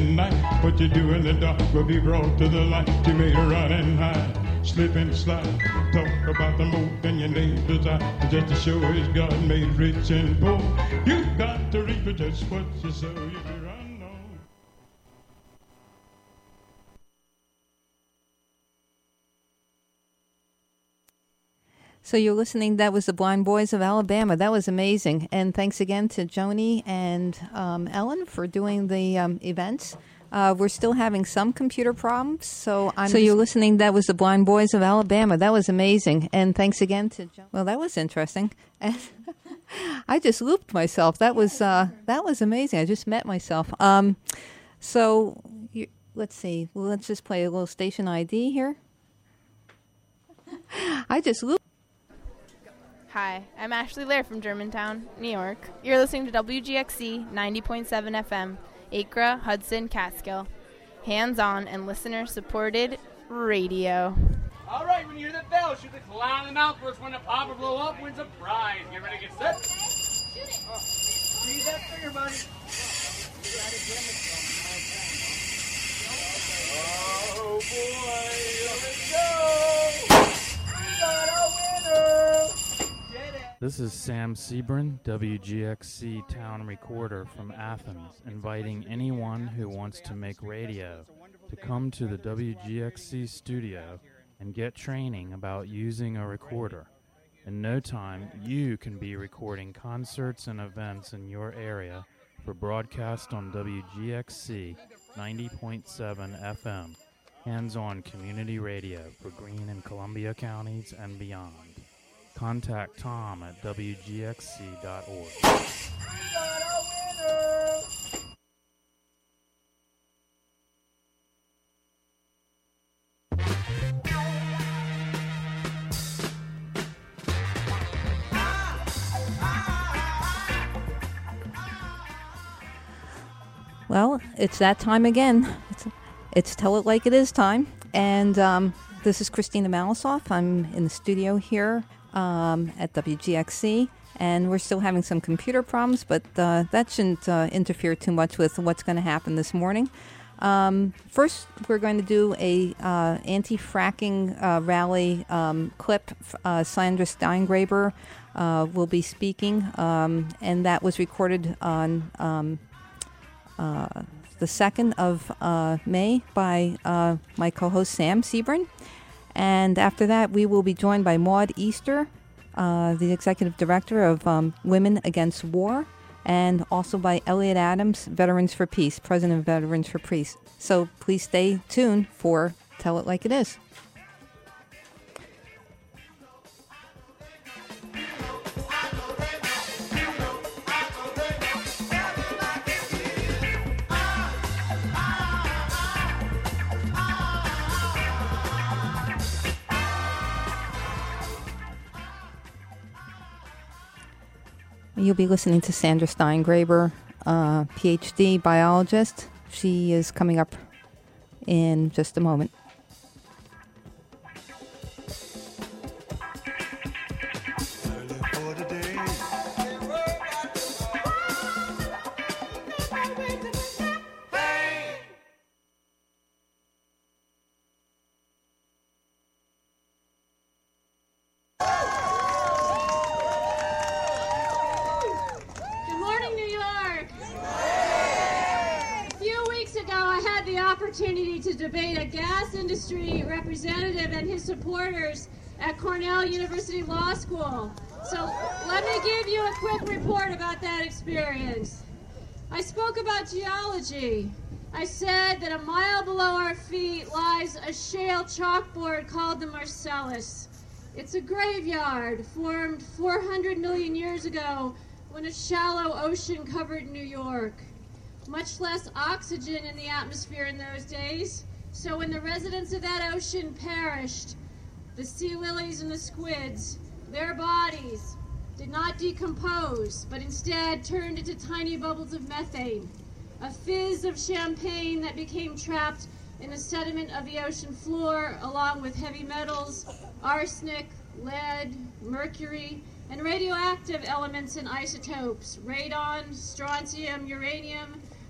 in night. What you do in the dark will be brought to the light. You may run and hide, slip and slide. Talk about the moat and your neighbor's eye. Just to show his God made rich and poor. You got to reap just what you sow. You be run on. So you're listening, that was the Blind Boys of Alabama. That was amazing. And thanks again to Joni and Ellen for doing the events. We're still having some computer problems. So you're listening, that was the Blind Boys of Alabama. That was amazing. And thanks again to Joni. Well, that was interesting. And I just looped myself. That was amazing. I just met myself. Let's see. Well, let's just play a little station ID here. I just looped. Hi, I'm Ashley Lair from Germantown, New York. You're listening to WGXC 90.7 FM, Acra, Hudson, Catskill. Hands-on and listener-supported radio. All right, when you hear the bell, shoot the clown in the mouth. First one to pop or blow up wins a prize. Get ready to get set. Shoot it. Use that trigger, buddy. Oh, boy. Here we go. We got a winner. This is Sam Sebrin, WGXC Town Recorder from Athens, inviting anyone who wants to make radio to come to the WGXC studio and get training about using a recorder. In no time, you can be recording concerts and events in your area for broadcast on WGXC 90.7 FM, hands-on community radio for Greene and Columbia counties and beyond. Contact Tom at WGXC.org. Well, it's that time again. It's Tell It Like It Is time. And this is Christina Malisoff. I'm in the studio here at WGXC, and we're still having some computer problems, but that shouldn't interfere too much with what's going to happen this morning. First, we're going to do a anti-fracking rally clip. Sandra Steingraber will be speaking, and that was recorded on the 2nd of May by my co-host Sam Sebrin. And after that, we will be joined by Maud Easter, the executive director of Women Against War, and also by Elliot Adams, Veterans for Peace, president of Veterans for Peace. So please stay tuned for Tell It Like It Is. You'll be listening to Sandra Steingraber, PhD biologist. She is coming up in just a moment. To debate a gas industry representative and his supporters at Cornell University Law School. So let me give you a quick report about that experience. I spoke about geology. I said that a mile below our feet lies a shale chalkboard called the Marcellus. It's a graveyard formed 400 million years ago when a shallow ocean covered New York. Much less oxygen in the atmosphere in those days. So when the residents of that ocean perished, the sea lilies and the squids, their bodies did not decompose, but instead turned into tiny bubbles of methane, a fizz of champagne that became trapped in the sediment of the ocean floor, along with heavy metals, arsenic, lead, mercury, and radioactive elements and isotopes, radon, strontium, uranium,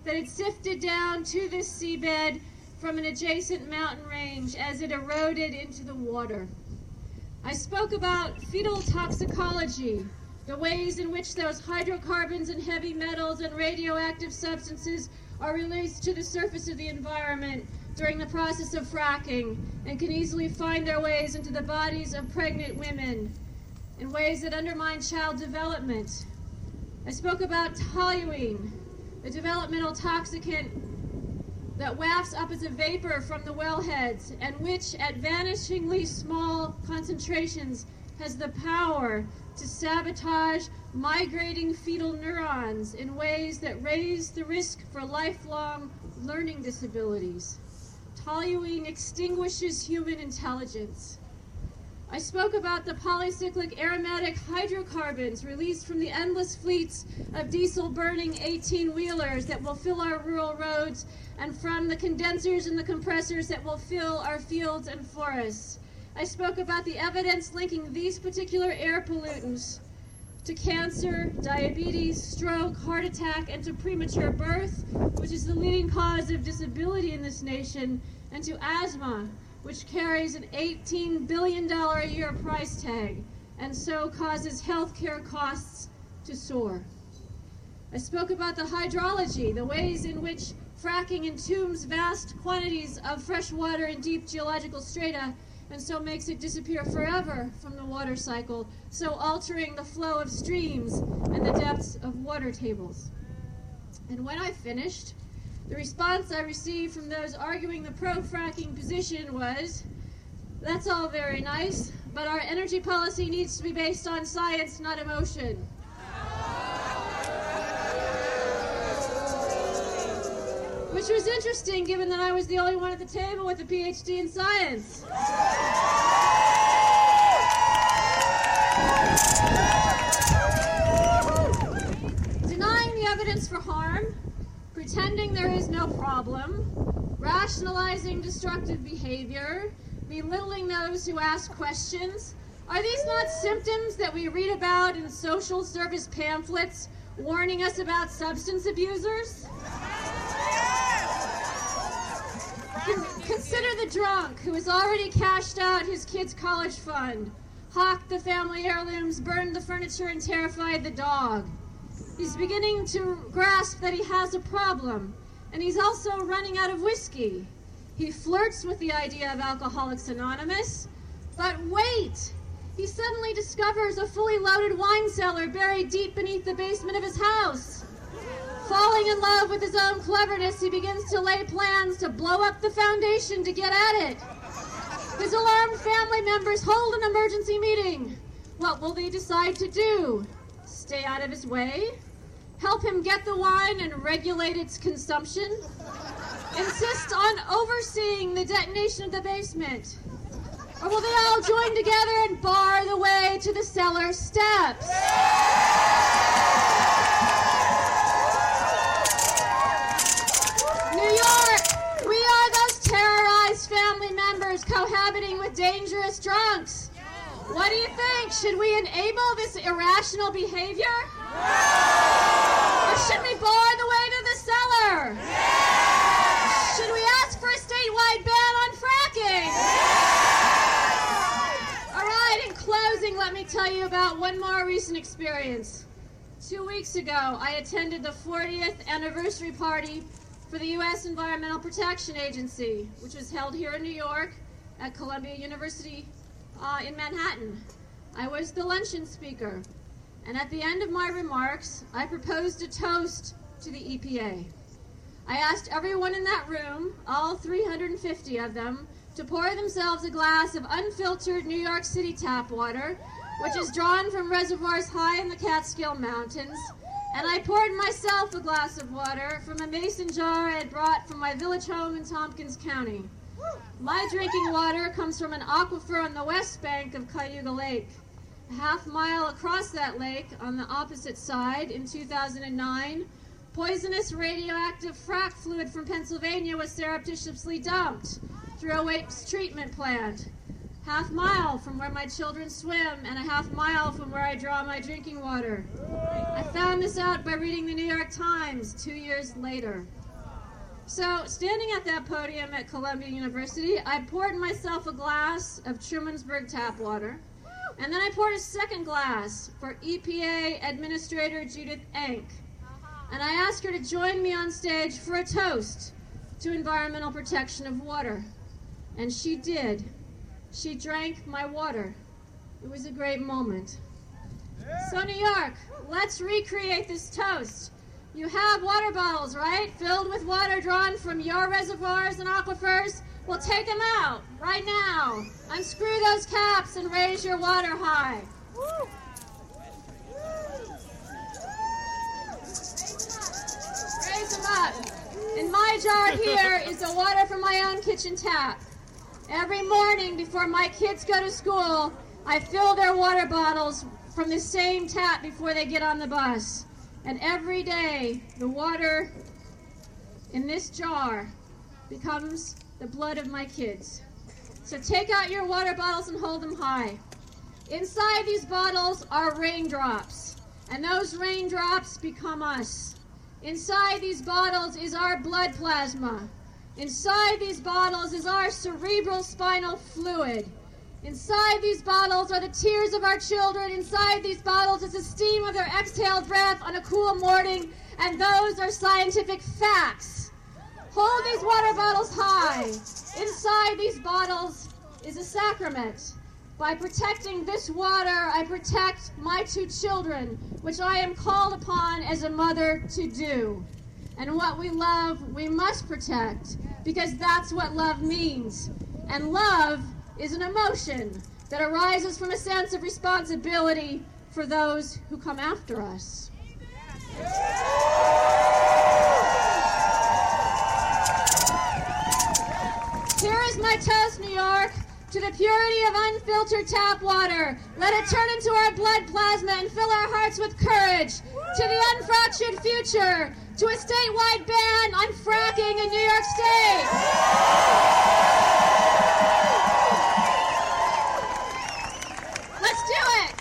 that had sifted down to this seabed from an adjacent mountain range as it eroded into the water. I spoke about fetal toxicology, the ways in which those hydrocarbons and heavy metals and radioactive substances are released to the surface of the environment during the process of fracking and can easily find their ways into the bodies of pregnant women in ways that undermine child development. I spoke about toluene, the developmental toxicant that wafts up as a vapor from the wellheads and which at vanishingly small concentrations has the power to sabotage migrating fetal neurons in ways that raise the risk for lifelong learning disabilities. Toluene extinguishes human intelligence. I spoke about the polycyclic aromatic hydrocarbons released from the endless fleets of diesel-burning 18-wheelers that will fill our rural roads and from the condensers and the compressors that will fill our fields and forests. I spoke about the evidence linking these particular air pollutants to cancer, diabetes, stroke, heart attack, and to premature birth, which is the leading cause of disability in this nation, and to asthma, which carries an $18 billion a year price tag, and so causes health care costs to soar. I spoke about the hydrology, the ways in which fracking entombs vast quantities of fresh water in deep geological strata, and so makes it disappear forever from the water cycle, so altering the flow of streams and the depths of water tables. And when I finished, the response I received from those arguing the pro-fracking position was, "That's all very nice, but our energy policy needs to be based on science, not emotion." Which was interesting, given that I was the only one at the table with a PhD in science. Denying the evidence for harm, pretending there is no problem, rationalizing destructive behavior, belittling those who ask questions. Are these not symptoms that we read about in social service pamphlets warning us about substance abusers? Consider the drunk who has already cashed out his kid's college fund, hawked the family heirlooms, burned the furniture, and terrified the dog. He's beginning to grasp that he has a problem, and he's also running out of whiskey. He flirts with the idea of Alcoholics Anonymous, but wait! He suddenly discovers a fully loaded wine cellar buried deep beneath the basement of his house. Falling in love with his own cleverness, he begins to lay plans to blow up the foundation to get at it. His alarmed family members hold an emergency meeting. What will they decide to do? Stay out of his way? Help him get the wine and regulate its consumption? Insist on overseeing the detonation of the basement? Or will they all join together and bar the way to the cellar steps? New York, we are those terrorized family members cohabiting with dangerous drunks. What do you think? Should we enable this irrational behavior? Or should we bar the way to the cellar? Should we ask for a statewide ban on fracking? All right, in closing, let me tell you about one more recent experience. 2 weeks ago, I attended the 40th anniversary party for the U.S. Environmental Protection Agency, which was held here in New York at Columbia University in Manhattan. I was the luncheon speaker, and at the end of my remarks, I proposed a toast to the EPA. I asked everyone in that room, all 350 of them, to pour themselves a glass of unfiltered New York City tap water, which is drawn from reservoirs high in the Catskill Mountains, and I poured myself a glass of water from a mason jar I had brought from my village home in Tompkins County. My drinking water comes from an aquifer on the west bank of Cayuga Lake. A half mile across that lake, on the opposite side, in 2009, poisonous radioactive frac fluid from Pennsylvania was surreptitiously dumped through a waste treatment plant. Half mile from where my children swim and a half mile from where I draw my drinking water. I found this out by reading the New York Times 2 years later. So, standing at that podium at Columbia University, I poured myself a glass of Trumansburg tap water, and then I poured a second glass for EPA Administrator Judith Enck, and I asked her to join me on stage for a toast to environmental protection of water. And she did. She drank my water. It was a great moment. So New York, let's recreate this toast. You have water bottles, right? Filled with water drawn from your reservoirs and aquifers. Well, take them out right now. Unscrew those caps and raise your water high. Raise them up. In my jar here is the water from my own kitchen tap. Every morning before my kids go to school, I fill their water bottles from the same tap before they get on the bus. And every day, the water in this jar becomes the blood of my kids. So take out your water bottles and hold them high. Inside these bottles are raindrops, and those raindrops become us. Inside these bottles is our blood plasma. Inside these bottles is our cerebral spinal fluid. Inside these bottles are the tears of our children. Inside these bottles is the steam of their exhaled breath on a cool morning, and those are scientific facts. Hold these water bottles high. Inside these bottles is a sacrament. By protecting this water, I protect my two children, which I am called upon as a mother to do. And what we love, we must protect, because that's what love means. And love is an emotion that arises from a sense of responsibility for those who come after us. Here is my toast, New York, to the purity of unfiltered tap water. Let it turn into our blood plasma and fill our hearts with courage. To the unfractured future, to a statewide ban on fracking in New York State. Let's do it!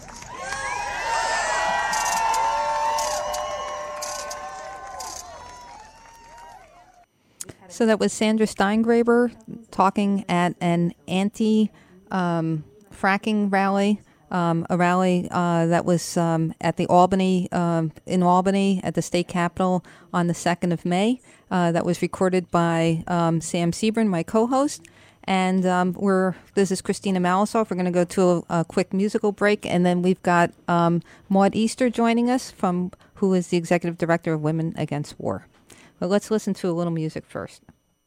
So that was Sandra Steingraber talking at an anti-fracking rally, a rally that was at the Albany, in Albany at the state capitol on the 2nd of May. That was recorded by Sam Sebrin, my co-host. And this is Christina Malisoff. We're going to go to a quick musical break, and then we've got Maud Easter joining us, who is the executive director of Women Against War. But let's listen to a little music first.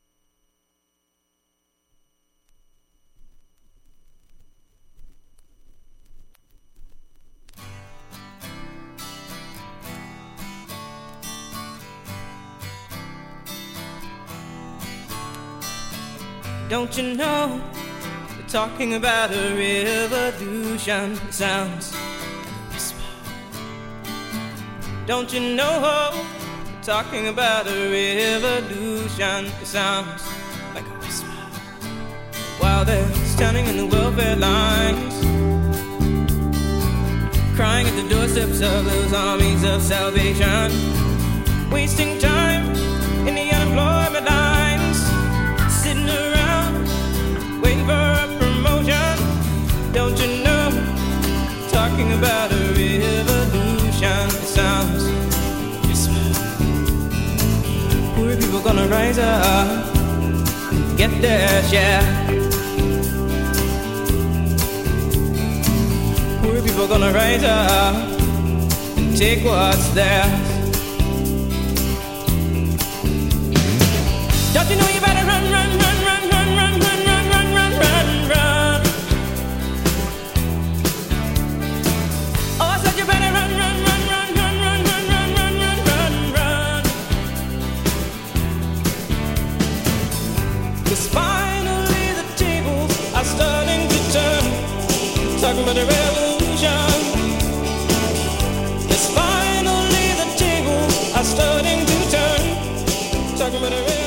Don't you know, we're talking about a revolution. It sounds like a whisper. Don't you know, we're talking about a revolution. It sounds like a whisper. While they're standing in the welfare lines, crying at the doorsteps of those armies of salvation, wasting time in the unemployment lines, sitting around waiting for a promotion. Don't you know, talking about a revolution. It sounds whisper. Poor people gonna rise up and get their share. Poor people gonna rise up and take what's theirs. Don't you know you better run, run, run, run, run, run, run, run, run, run, run, run. Oh, I said you better run, run, run, run, run, run, run, run, run, run, run, run. 'Cause finally the tables are starting to turn. Talking about a revolution. 'Cause finally the tables are starting to turn. Talking about a revolution.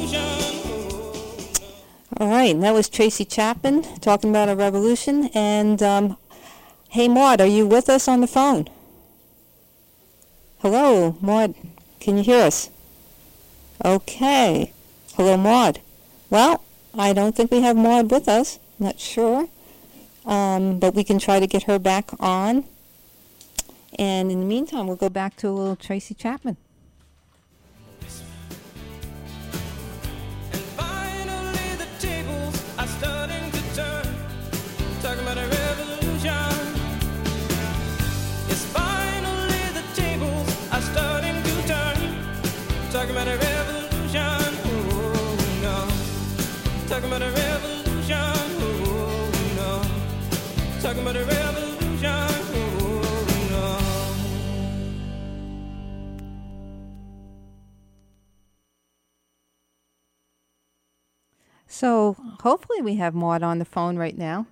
All right, and that was Tracy Chapman talking about a revolution. And hey, Maud, are you with us on the phone? Hello, Maud, can you hear us? Okay. Hello, Maud. Well, I don't think we have Maud with us. Not sure. But we can try to get her back on. And in the meantime, we'll go back to a little Tracy Chapman. And finally the tables are starting to turn. Talking about a revolution. Yes, finally the tables are starting to turn. Talking about a revolution. Oh, no. Talking about a revolution. Oh, no. Talking about a revolution. So hopefully we have Maud on the phone right now.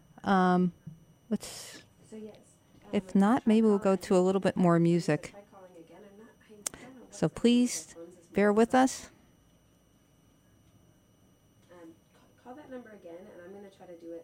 If not, maybe we'll go to a little bit more music. So please bear with us. Call that number again, and I'm going to try to do it.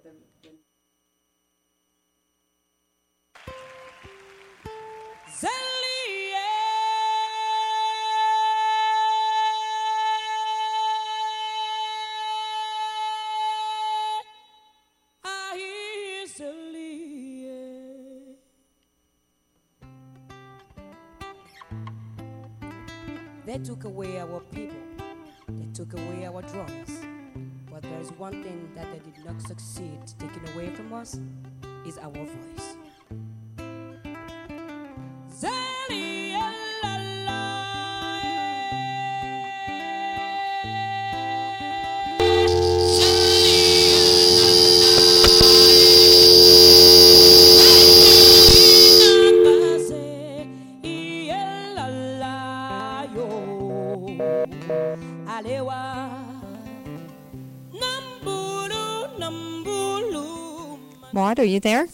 They took away our people. They took away our drums. But there is one thing that they did not succeed taking away from us is our voice. Maud, are you there?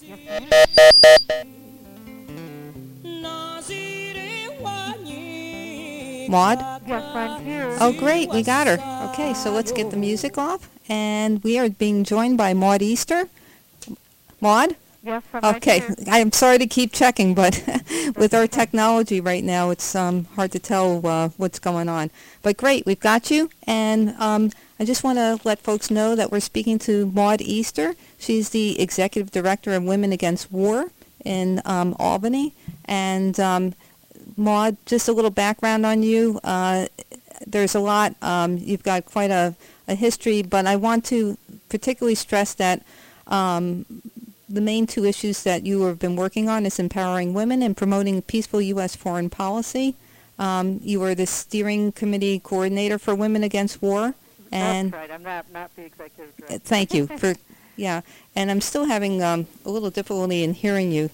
Maud? Yes, I'm here. Oh, great. We got her. Okay, so let's get the music off. And we are being joined by Maud Easter. Maud? Yes, I'm okay. right here. I'm sorry to keep checking, but with our technology right now, it's hard to tell what's going on. But great, we've got you. And I just want to let folks know that we're speaking to Maud Easter. She's the Executive Director of Women Against War in Albany. And Maud, just a little background on you. There's a lot. You've got quite a history, but I want to particularly stress that the main two issues that you have been working on is empowering women and promoting peaceful U.S. foreign policy. You were the steering committee coordinator for Women Against War. And that's right. I'm not the executive director. Thank you for, yeah. And I'm still having a little difficulty in hearing you.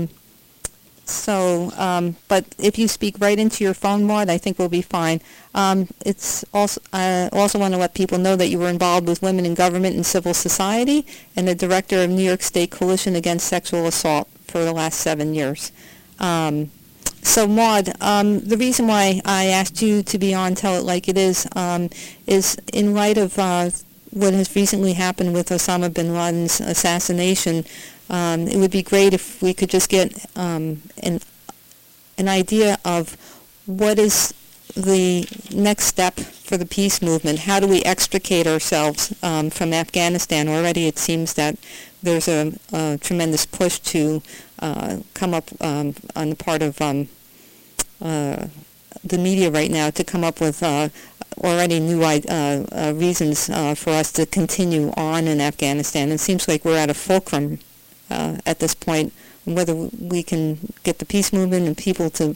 But if you speak right into your phone, Maud, I think we'll be fine. It's also I also want to let people know that you were involved with Women in Government and Civil Society and the director of New York State Coalition Against Sexual Assault for the last 7 years. So, Maud, the reason why I asked you to be on Tell It Like It is in light of what has recently happened with Osama bin Laden's assassination. It would be great if we could just get an idea of what is the next step for the peace movement. How do we extricate ourselves from Afghanistan? Already it seems that there's a tremendous push to come up on the part of the media right now to come up with already new reasons for us to continue on in Afghanistan. It seems like we're at a fulcrum at this point, whether we can get the peace movement and people to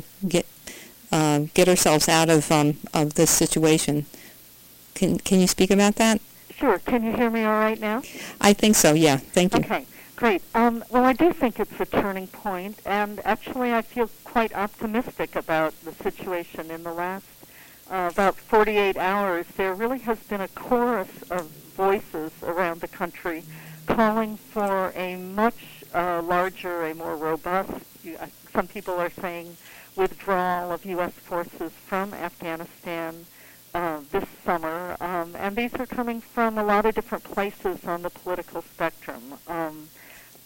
get ourselves out of this situation. Can you speak about that? Sure. Can you hear me all right now? I think so, yeah. Thank you. Okay, great. Well, I do think it's a turning point, and actually I feel quite optimistic about the situation. In the last about 48 hours, there really has been a chorus of voices around the country calling for a much larger, a more robust, some people are saying, withdrawal of U.S. forces from Afghanistan this summer, and these are coming from a lot of different places on the political spectrum.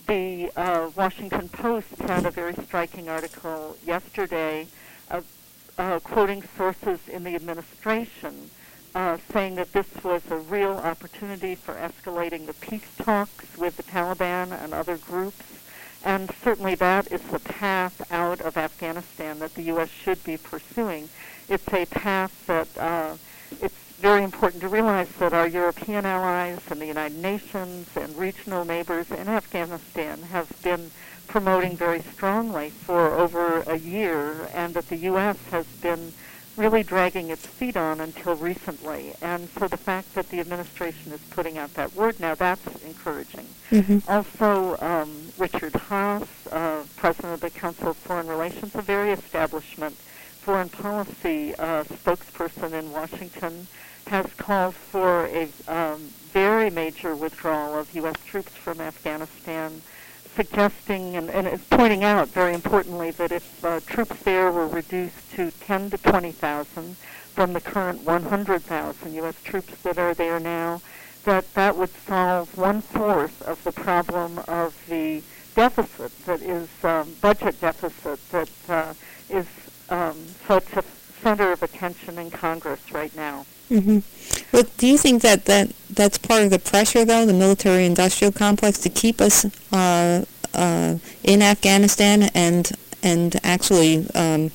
The Washington Post had a very striking article yesterday quoting sources in the administration, saying that this was a real opportunity for escalating the peace talks with the Taliban and other groups. And certainly that is the path out of Afghanistan that the U.S. should be pursuing. It's a path that it's very important to realize that our European allies and the United Nations and regional neighbors in Afghanistan have been promoting very strongly for over a year, and that the U.S. has been really dragging its feet on until recently. And so the fact that the administration is putting out that word now, that's encouraging. Mm-hmm. Also, Richard Haas, President of the Council of Foreign Relations, a very establishment foreign policy spokesperson in Washington, has called for a very major withdrawal of U.S. troops from Afghanistan, suggesting and is pointing out very importantly that if troops there were reduced to 10 to 20,000 from the current 100,000 U.S. troops that are there now, that would solve 1/4 of the problem of the deficit that is budget deficit that is such a center of attention in Congress right now. Mm-hmm. But do you think that's part of the pressure, though, the military-industrial complex, to keep us in Afghanistan and actually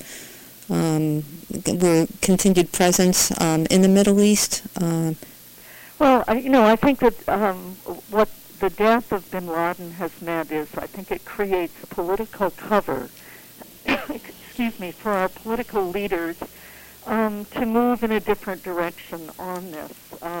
we're continued presence in the Middle East? Well, I think that what the death of bin Laden has meant is I think it creates political cover, for our political leaders to move in a different direction on this.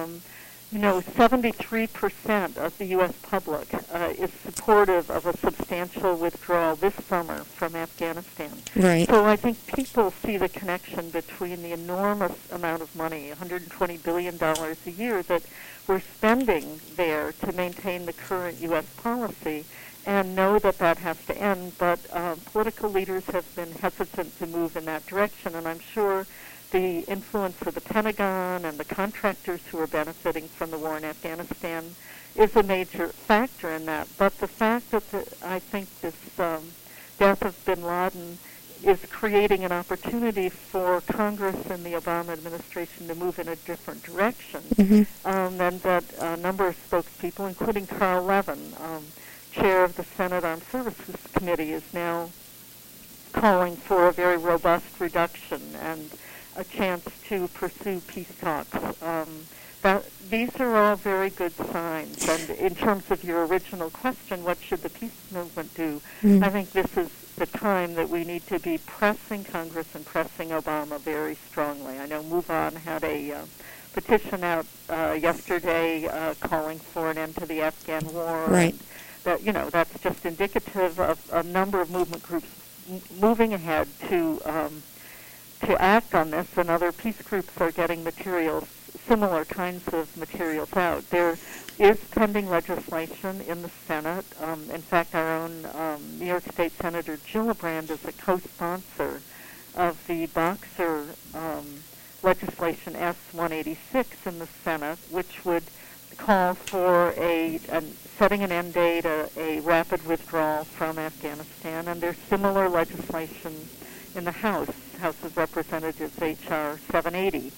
73% of the U.S. public is supportive of a substantial withdrawal this summer from Afghanistan. Right. So I think people see the connection between the enormous amount of money, $120 billion a year, that we're spending there to maintain the current U.S. policy, and know that that has to end. But political leaders have been hesitant to move in that direction, and I'm sure the influence of the Pentagon and the contractors who are benefiting from the war in Afghanistan is a major factor in that. But the fact that I think this death of bin Laden is creating an opportunity for Congress and the Obama administration to move in a different direction, and that a number of spokespeople, including Carl Levin, chair of the Senate Armed Services Committee, is now calling for a very robust reduction and a chance to pursue peace talks. These are all very good signs. And in terms of your original question, what should the peace movement do? I think this is the time that we need to be pressing Congress and pressing Obama very strongly. I know MoveOn had a petition out yesterday calling for an end to the Afghan war. Right. And that's just indicative of a number of movement groups moving ahead to act on this, and other peace groups are getting materials, similar kinds of materials out. There is pending legislation in the Senate. In fact, our own New York State Senator Gillibrand is a co-sponsor of the Boxer legislation S-186 in the Senate, which would call for setting an end date, a rapid withdrawal from Afghanistan. And there's similar legislation in the House of Representatives, H.R. 780.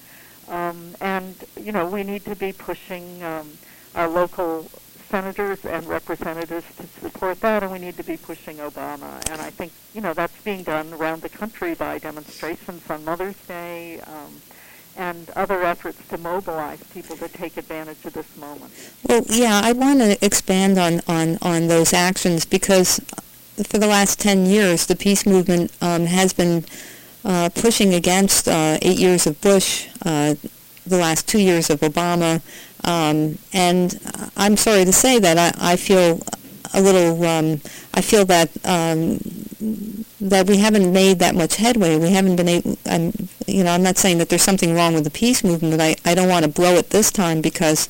We need to be pushing our local senators and representatives to support that, and we need to be pushing Obama. And I think, that's being done around the country by demonstrations on Mother's Day and other efforts to mobilize people to take advantage of this moment. Well, yeah, I want to expand on those actions, because for the last 10 years, the peace movement has been pushing against 8 years of Bush, the last 2 years of Obama, and I'm sorry to say that I feel a little, I feel that we haven't made that much headway. We haven't been able, I'm not saying that there's something wrong with the peace movement, but I don't want to blow it this time because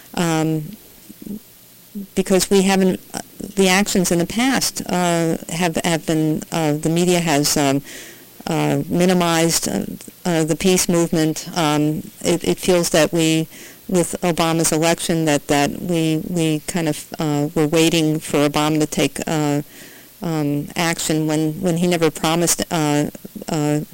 we haven't, the actions in the past have been, the media has minimized the peace movement. It feels that with Obama's election, that we kind of were waiting for Obama to take action when he never promised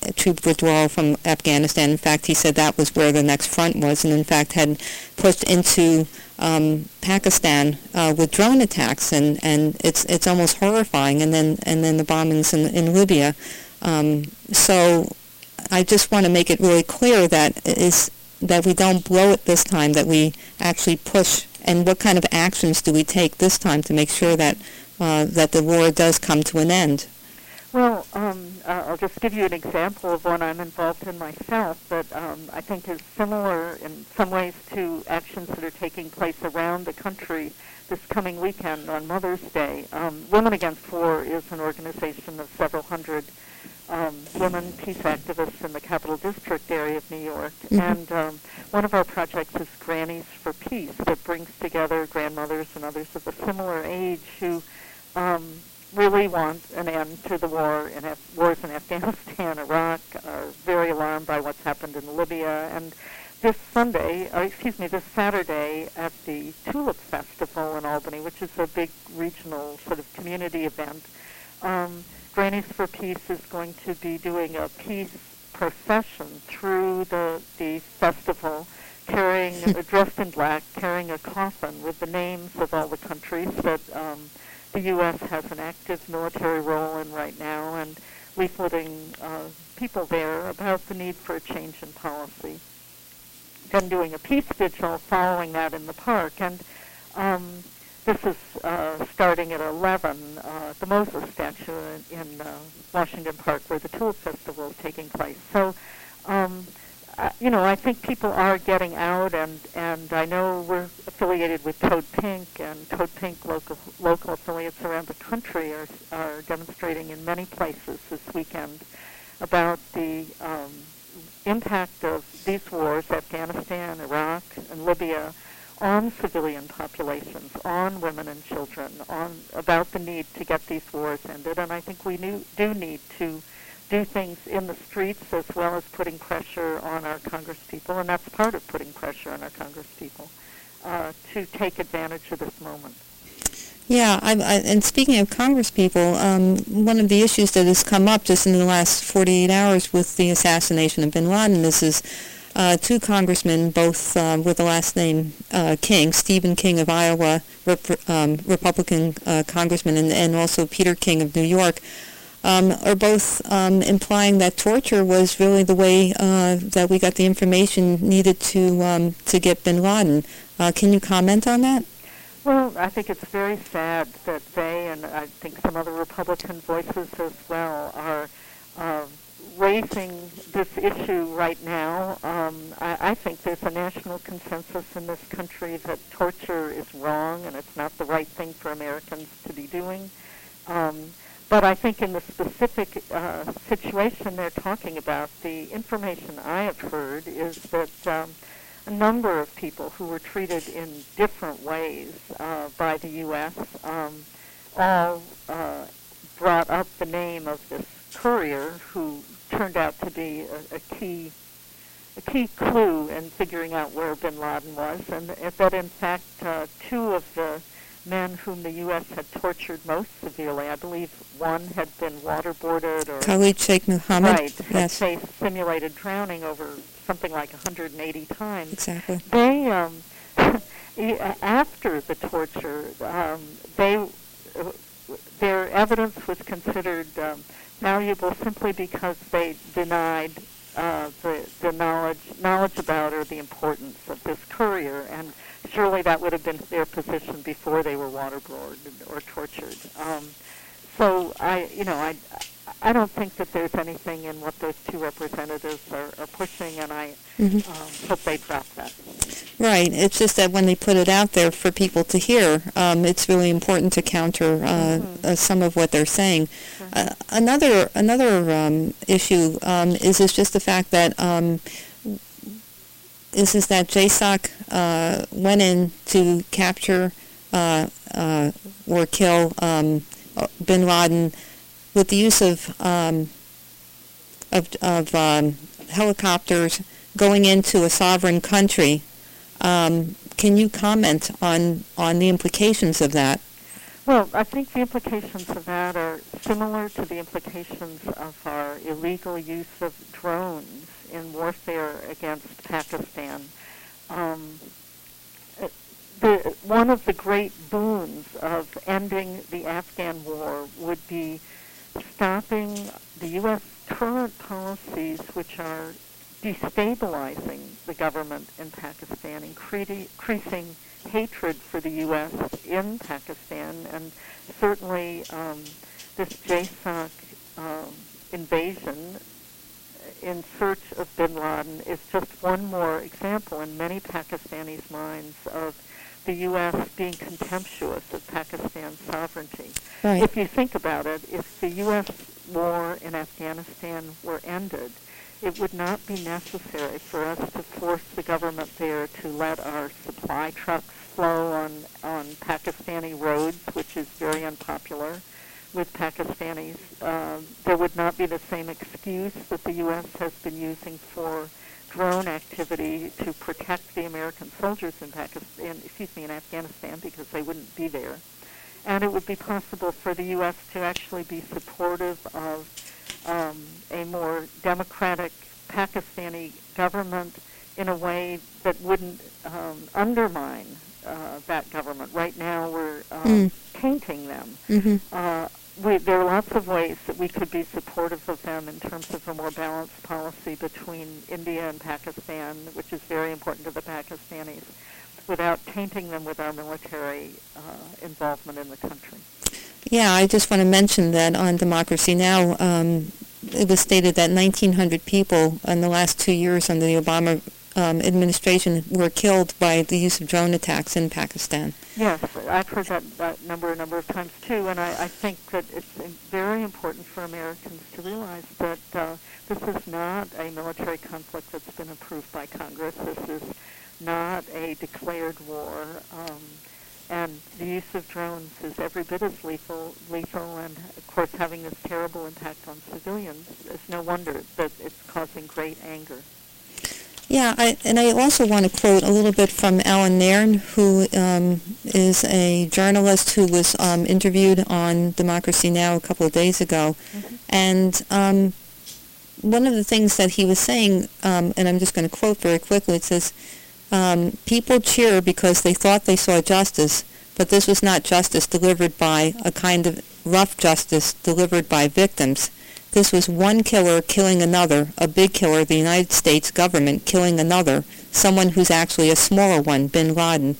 troop withdrawal from Afghanistan. In fact, he said that was where the next front was, and in fact had pushed into Pakistan with drone attacks, and it's almost horrifying. And then the bombings in Libya. So I just want to make it really clear that we don't blow it this time, that we actually push. And what kind of actions do we take this time to make sure that that the war does come to an end? Well, I'll just give you an example of one I'm involved in myself that I think is similar in some ways to actions that are taking place around the country this coming weekend on Mother's Day. Women Against War is an organization of several hundred women peace activists in the Capital District area of New York. Mm-hmm. And one of our projects is Grannies for Peace, that brings together grandmothers and others of a similar age who really want an end to the wars in Afghanistan, Iraq, are very alarmed by what's happened in Libya. And this Saturday at the Tulip Festival in Albany, which is a big regional sort of community event, Grannies for Peace is going to be doing a peace procession through the festival, dressed in black, carrying a coffin with the names of all the countries that the U.S. has an active military role in right now, and leafleting people there about the need for a change in policy. Then doing a peace vigil following that in the park. And this is starting at 11, the Moses statue in Washington Park, where the Tulip Festival is taking place. So, I think people are getting out, and I know we're affiliated with Code Pink, and Code Pink local affiliates around the country are demonstrating in many places this weekend about the impact of these wars, Afghanistan, Iraq, and Libya, on civilian populations, on women and children, about the need to get these wars ended. And I think we do need to do things in the streets as well as putting pressure on our congresspeople, and that's part of putting pressure on our congresspeople to take advantage of this moment. Yeah, and speaking of congresspeople, one of the issues that has come up just in the last 48 hours with the assassination of bin Laden is two congressmen, both with the last name King, Stephen King of Iowa, Republican congressman, and also Peter King of New York, are both implying that torture was really the way that we got the information needed to get bin Laden. Can you comment on that? Well, I think it's very sad that they, and I think some other Republican voices as well, are raising this issue right now. I think there's a national consensus in this country that torture is wrong and it's not the right thing for Americans to be doing. But I think in the specific situation they're talking about, the information I have heard is that a number of people who were treated in different ways by the U.S. All brought up the name of this courier who turned out to be a key clue in figuring out where bin Laden was, and that in fact two of the men whom the U.S. had tortured most severely, I believe one had been waterboarded, or Khalid Sheikh Mohammed, right, had faced simulated drowning over something like 180 times. Exactly. They, after the torture, their evidence was considered valuable simply because they denied the knowledge about or the importance of this courier, and surely that would have been their position before they were waterboarded or tortured. So I don't think that there's anything in what those two representatives are pushing, and I hope they drop that. Right. It's just that when they put it out there for people to hear, it's really important to counter some of what they're saying. Another issue is just the fact that is that JSOC went in to capture or kill bin Laden with the use of helicopters going into a sovereign country. Can you comment on the implications of that? Well, I think the implications of that are similar to the implications of our illegal use of drones in warfare against Pakistan. One of the great boons of ending the Afghan war would be stopping the U.S. current policies, which are destabilizing the government in Pakistan, increasing hatred for the U.S. in Pakistan, and certainly this JSOC invasion in search of bin Laden is just one more example in many Pakistanis' minds of the U.S. being contemptuous of Pakistan's sovereignty. Right. If you think about it, if the U.S. war in Afghanistan were ended, it would not be necessary for us to force the government there to let our supply trucks flow on Pakistani roads, which is very unpopular with Pakistanis. There would not be the same excuse that the U.S. has been using for drone activity to protect the American soldiers in Afghanistan, because they wouldn't be there. And it would be possible for the U.S. to actually be supportive of a more democratic Pakistani government in a way that wouldn't undermine that government. Right now we're tainting them. There are lots of ways that we could be supportive of them in terms of a more balanced policy between India and Pakistan, which is very important to the Pakistanis, without tainting them with our military involvement in the country. Yeah, I just want to mention that on Democracy Now! It was stated that 1,900 people in the last 2 years under the Obama administration were killed by the use of drone attacks in Pakistan. Yes, I've heard that number a number of times too, and I think that it's very important for Americans to realize that this is not a military conflict that's been approved by Congress. This is not a declared war, and the use of drones is every bit as lethal, and of course having this terrible impact on civilians. It's no wonder that it's causing great anger. Yeah, I also want to quote a little bit from Alan Nairn, who is a journalist who was interviewed on Democracy Now! A couple of days ago. And one of the things that he was saying, and I'm just going to quote very quickly, it says, people cheer because they thought they saw justice, but this was not justice delivered by a kind of rough justice delivered by victims. This was one killer killing another, a big killer, the United States government killing another, someone who's actually a smaller one, bin Laden.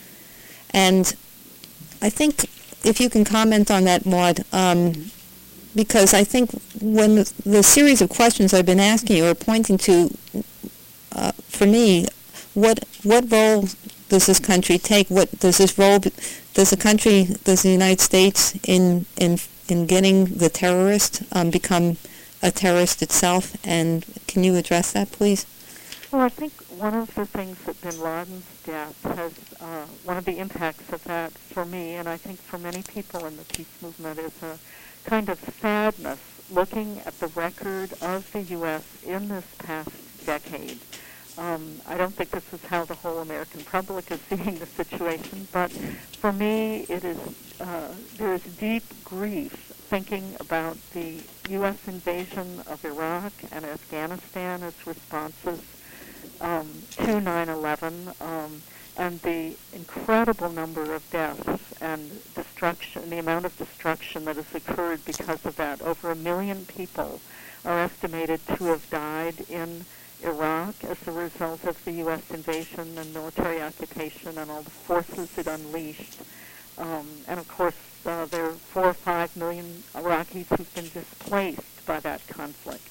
And I think if you can comment on that, Maud, because I think when the series of questions I've been asking you are pointing to, for me, what role does this country take? What does this role? Does the United States in getting the terrorist become a terrorist itself? And can you address that, please? Well, I think one of the things that bin Laden's death has, one of the impacts of that for me, and I think for many people in the peace movement, is a kind of sadness looking at the record of the U.S. in this past decade. I don't think this is how the whole American public is seeing the situation, but for me it is, there is deep grief thinking about the U.S. invasion of Iraq and Afghanistan, its responses to 9/11, and the incredible number of deaths and destruction, the amount of destruction that has occurred because of that. Over 1 million people are estimated to have died in Iraq as a result of the U.S. invasion and military occupation and all the forces it unleashed. And of course, there are 4 or 5 million Iraqis who've been displaced by that conflict.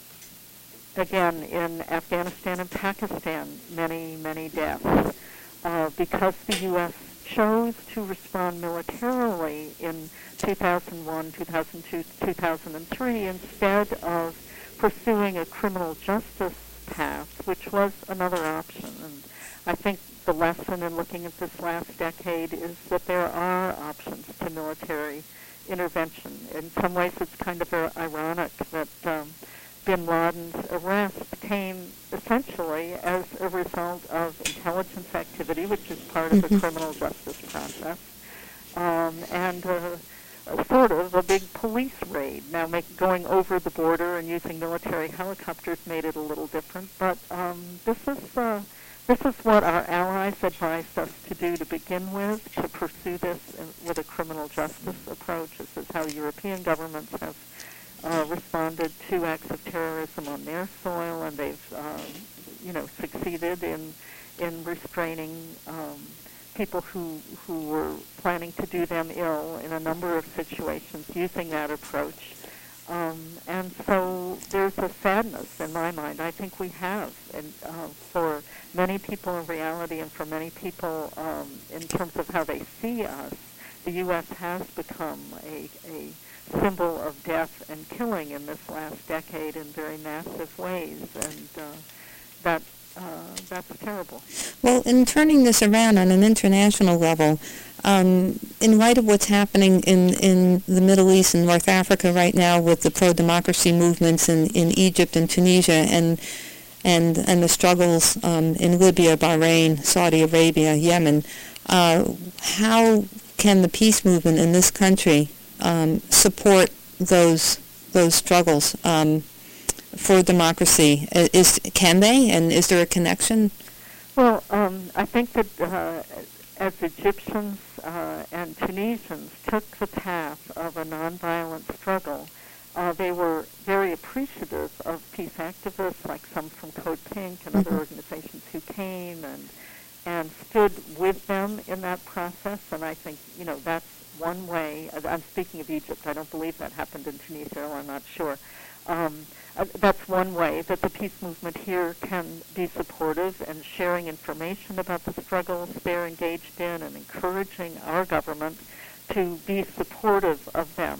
Again, in Afghanistan and Pakistan, many, many deaths. Because the U.S. chose to respond militarily in 2001, 2002, 2003, instead of pursuing a criminal justice path, which was another option. And I think the lesson in looking at this last decade is that there are options to military intervention. In some ways, it's kind of ironic that bin Laden's arrest came essentially as a result of intelligence activity, which is part of the criminal justice process, and sort of a big police raid. Now, going over the border and using military helicopters made it a little different, but this is what our allies advised us to do to begin with, to pursue this with a criminal justice approach. This is how European governments have responded to acts of terrorism on their soil, and they've, succeeded in restraining people who were planning to do them ill in a number of situations using that approach. And so there's a sadness in my mind. I think we have, and for many people in reality and for many people in terms of how they see us, the U.S. has become a symbol of death and killing in this last decade in very massive ways, and that's terrible. Well, in turning this around on an international level, in light of what's happening in the Middle East and North Africa right now with the pro-democracy movements in Egypt and Tunisia and the struggles in Libya, Bahrain, Saudi Arabia, Yemen, how can the peace movement in this country support those struggles for democracy? Can they, and is there a connection? Well, I think that as Egyptians and Tunisians took the path of a nonviolent struggle, they were very appreciative of peace activists, like some from Code Pink and other organizations who came and stood with them in that process. And I think, that's one way. I'm speaking of Egypt. I don't believe that happened in Tunisia, or I'm not sure. That's one way that the peace movement here can be supportive and sharing information about the struggles they're engaged in and encouraging our government to be supportive of them.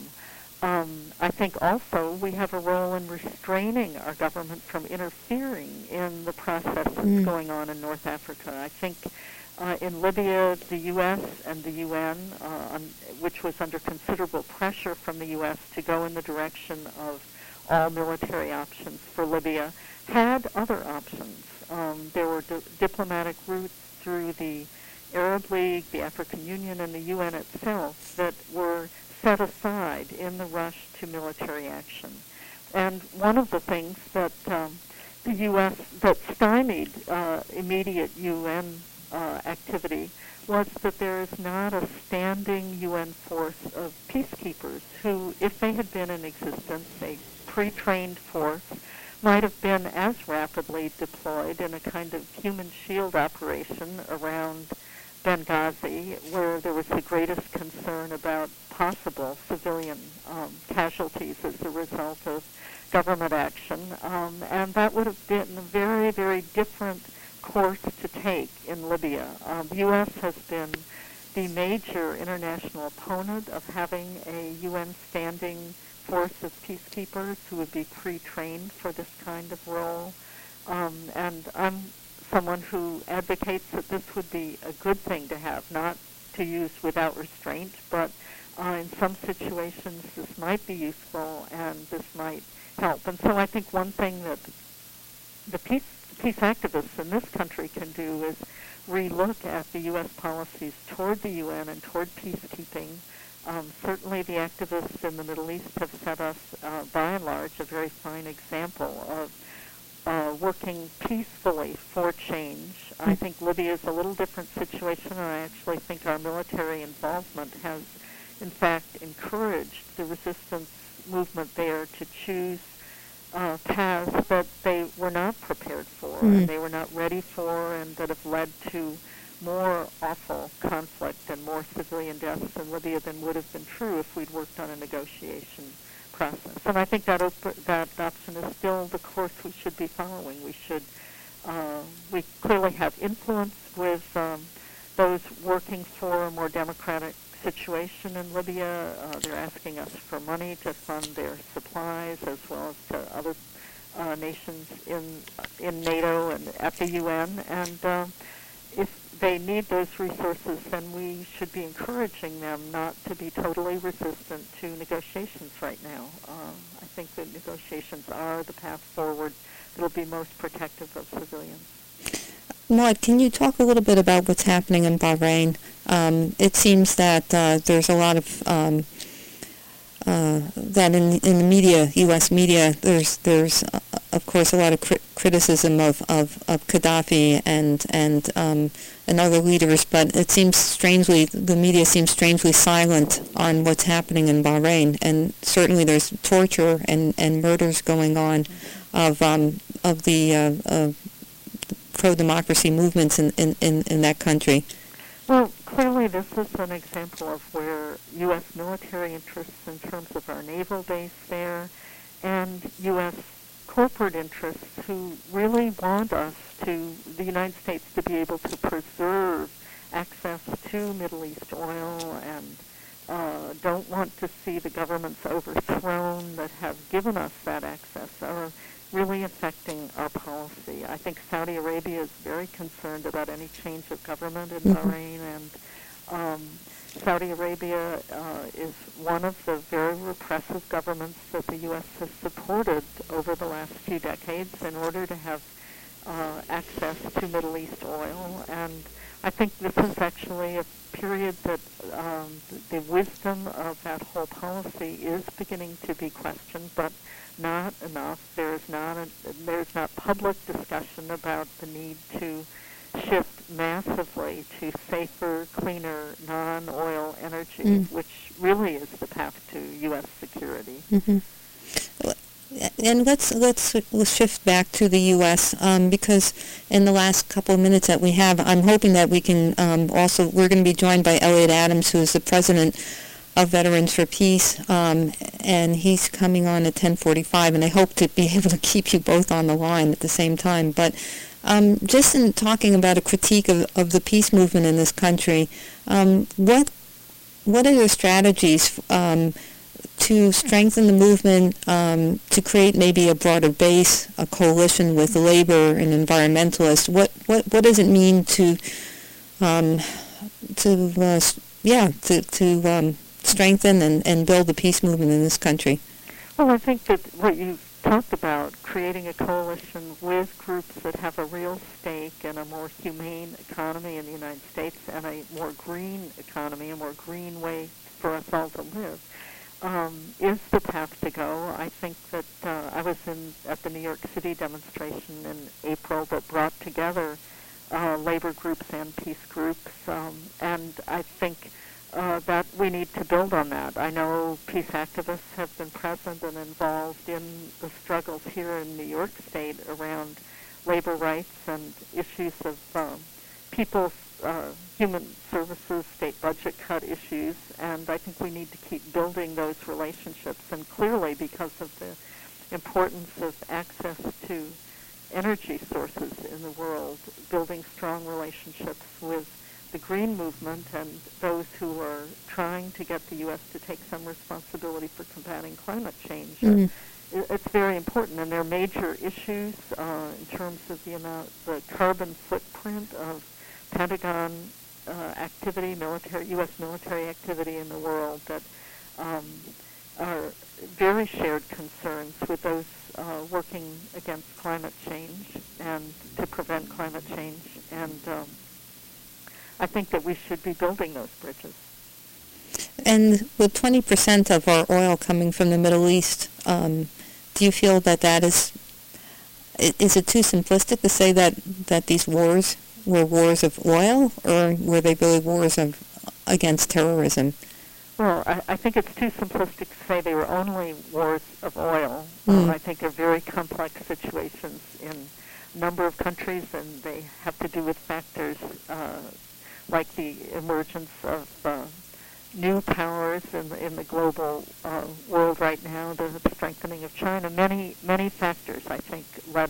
I think also we have a role in restraining our government from interfering in the process that's going on in North Africa. I think in Libya, the U.S. and the UN, which was under considerable pressure from the U.S. to go in the direction of all military options for Libya, had other options. There were diplomatic routes through the Arab League, the African Union, and the UN itself that were set aside in the rush to military action. And one of the things that the U.S. that stymied immediate UN activity was that there is not a standing UN force of peacekeepers who, if they had been in existence, a pre-trained force, might have been as rapidly deployed in a kind of human shield operation around Benghazi, where there was the greatest concern about possible civilian casualties as a result of government action. And that would have been a very, very different course to take in Libya. The U.S. has been the major international opponent of having a UN standing force of peacekeepers who would be pre-trained for this kind of role. And I'm someone who advocates that this would be a good thing to have, not to use without restraint, but in some situations this might be useful and this might help. And so I think one thing that the peace activists in this country can do is relook at the U.S. policies toward the UN and toward peacekeeping. Certainly the activists in the Middle East have set us, by and large, a very fine example of working peacefully for change. I think Libya is a little different situation, and I actually think our military involvement has, in fact, encouraged the resistance movement there to choose paths that they were not prepared for, and they were not ready for, and that have led to more awful conflict and more civilian deaths in Libya than would have been true if we'd worked on a negotiation process. And I think that option is still the course we should be following. We clearly have influence with those working for a more democratic situation in Libya. They're asking us for money to fund their supplies, as well as to other nations in NATO and at the UN. And if they need those resources, then we should be encouraging them not to be totally resistant to negotiations right now. I think that negotiations are the path forward that will be most protective of civilians. Maud, can you talk a little bit about what's happening in Bahrain? It seems that there's a lot of that in the media, U.S. media, there's of course a lot of criticism of Gaddafi and other leaders, but it seems the media seems strangely silent on what's happening in Bahrain, and certainly there's torture and murders going on of the pro-democracy movements in that country. Well, clearly this is an example of where U.S. military interests in terms of our naval base there and U.S. corporate interests who really want the United States to be able to preserve access to Middle East oil and don't want to see the governments overthrown that have given us that access are really affecting our policy. I think Saudi Arabia is very concerned about any change of government in Bahrain, and Saudi Arabia is one of the very repressive governments that the U.S. has supported over the last few decades in order to have access to Middle East oil. And I think this is actually a period that the wisdom of that whole policy is beginning to be questioned, but not enough. There's not public discussion about the need to shift massively to safer, cleaner, non-oil energy, which really is the path to U.S. security. And let's shift back to the U.S. Because in the last couple of minutes that we have, I'm hoping that we can we're going to be joined by Elliot Adams, who is the president of Veterans for Peace, and he's coming on at 10:45, and I hope to be able to keep you both on the line at the same time. But just in talking about a critique of the peace movement in this country, what are the strategies to strengthen the movement, to create maybe a broader base, a coalition with labor and environmentalists? What does it mean to strengthen and build the peace movement in this country? Well, I think that what you talked about, creating a coalition with groups that have a real stake in a more humane economy in the United States and a more green economy, a more green way for us all to live, is the path to go. I think that I was at the New York City demonstration in April that brought together labor groups and peace groups, and I think that we need to build on that. I know peace activists have been present and involved in the struggles here in New York State around labor rights and issues of people's human services, state budget cut issues, and I think we need to keep building those relationships. And clearly, because of the importance of access to energy sources in the world, building strong relationships with the green movement and those who are trying to get the U.S. to take some responsibility for combating climate change. It's very important, and there are major issues in terms of the carbon footprint of Pentagon activity, U.S. military activity in the world that are very shared concerns with those working against climate change and to prevent climate change. And I think that we should be building those bridges. And with 20% of our oil coming from the Middle East, do you feel that is it too simplistic to say that these wars were wars of oil, or were they really wars against terrorism? Well, I think it's too simplistic to say they were only wars of oil. I think they're very complex situations in a number of countries, and they have to do with factors like the emergence of new powers in the global world right now, the strengthening of China. Many factors, I think, led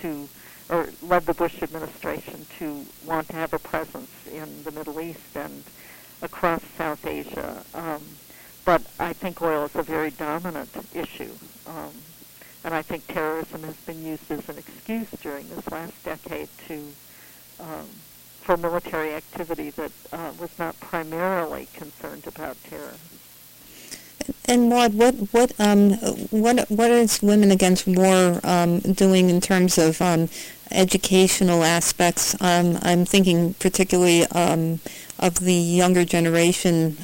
the Bush administration to want to have a presence in the Middle East and across South Asia. But I think oil is a very dominant issue. And I think terrorism has been used as an excuse during this last decade for military activity that was not primarily concerned about terror. And Maud, what is Women Against War doing in terms of educational aspects? I'm thinking particularly of the younger generation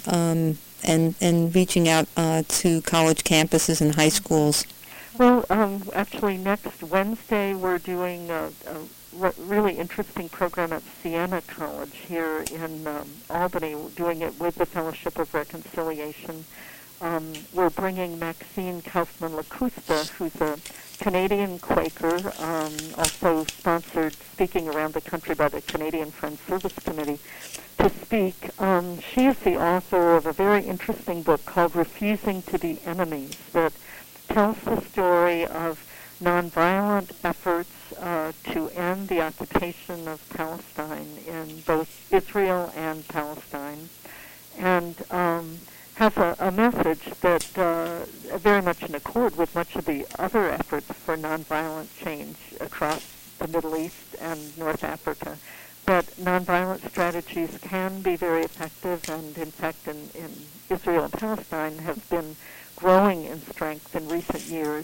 and reaching out to college campuses and high schools. Well, actually, next Wednesday we're doing a really interesting program at Siena College here in Albany. We're doing it with the Fellowship of Reconciliation. We're bringing Maxine Kaufman-Lacusta, who's a Canadian Quaker, also sponsored speaking around the country by the Canadian Friends Service Committee, to speak. She is the author of a very interesting book called Refusing to Be Enemies that tells the story of nonviolent efforts to end the occupation of Palestine in both Israel and Palestine, and has a message that very much in accord with much of the other efforts for nonviolent change across the Middle East and North Africa, that nonviolent strategies can be very effective, and in fact in Israel and Palestine have been growing in strength in recent years.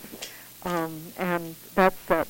And that's at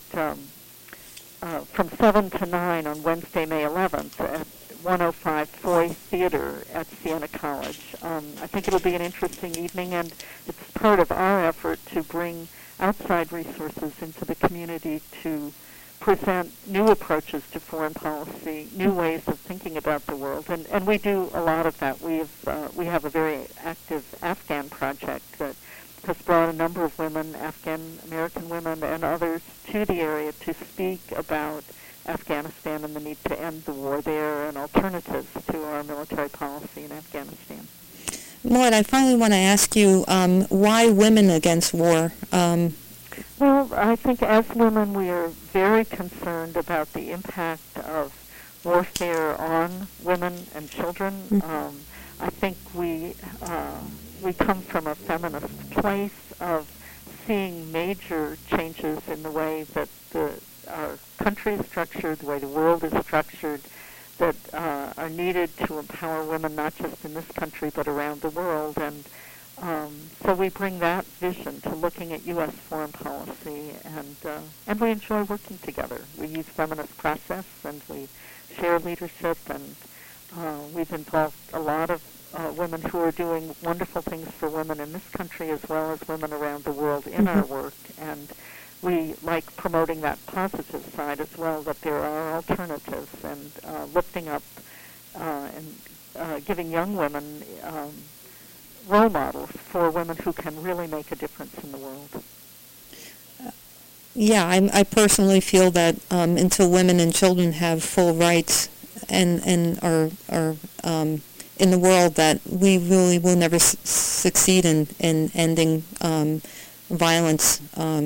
from 7 to 9 on Wednesday, May 11th at 105 Foy Theater at Siena College. I think it'll be an interesting evening, and it's part of our effort to bring outside resources into the community to present new approaches to foreign policy, new ways of thinking about the world, and we do a lot of that. We have a very active Afghan project that has brought a number of women, Afghan American women and others, to the area to speak about Afghanistan and the need to end the war there and alternatives to our military policy in Afghanistan. Maud, I finally want to ask you, why Women Against War? Well, I think as women we are very concerned about the impact of warfare on women and children. Mm-hmm. I think we come from a feminist place of seeing major changes in the way that our country is structured, the way the world is structured, that are needed to empower women not just in this country but around the world. And so we bring that vision to looking at U.S. foreign policy, and we enjoy working together. We use feminist process, and we share leadership, and we've involved a lot of women who are doing wonderful things for women in this country as well as women around the world in our work. And we like promoting that positive side as well, that there are alternatives, and lifting up and giving young women role models for women who can really make a difference in the world. Yeah, I personally feel that until women and children have full rights and are in the world, that we really will never succeed in ending violence.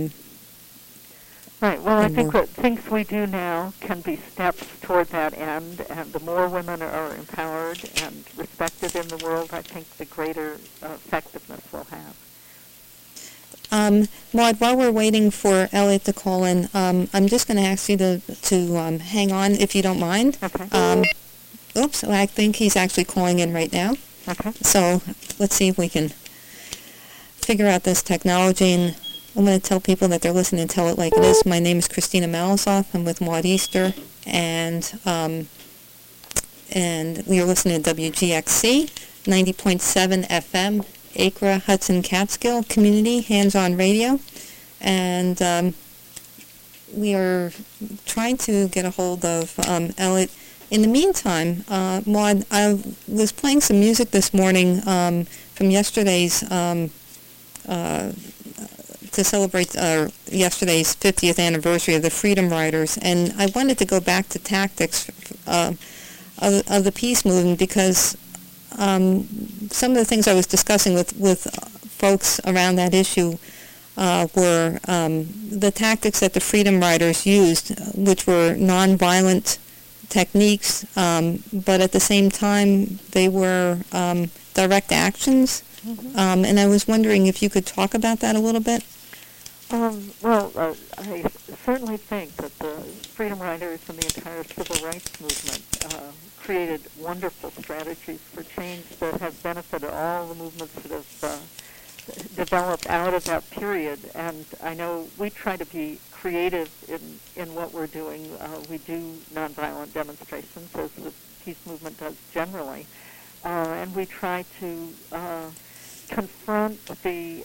Right. Well, I think that things we do now can be steps toward that end, and the more women are empowered and respected in the world, I think the greater effectiveness we'll have. Maud, while we're waiting for Elliot to call in, I'm just going to ask you to hang on, if you don't mind. Okay. Oops, I think he's actually calling in right now. Okay. So let's see if we can figure out this technology. And I'm going to tell people that they're listening to Tell It Like It Is. My name is Christina Malisoff. I'm with Maud Easter, and we are listening to WGXC 90.7 FM, Acra, Hudson, Catskill Community Hands-On Radio, and we are trying to get a hold of Elliot. In the meantime, Maud, I was playing some music this morning from yesterday's to celebrate yesterday's 50th anniversary of the Freedom Riders, and I wanted to go back to tactics of the peace movement, because some of the things I was discussing with folks around that issue were the tactics that the Freedom Riders used, which were nonviolent techniques, but at the same time they were direct actions. Mm-hmm. And I was wondering if you could talk about that a little bit. I certainly think that the Freedom Riders and the entire civil rights movement created wonderful strategies for change that have benefited all the movements that have developed out of that period. And I know we try to be creative in what we're doing. We do nonviolent demonstrations, as the peace movement does generally. And we try to confront the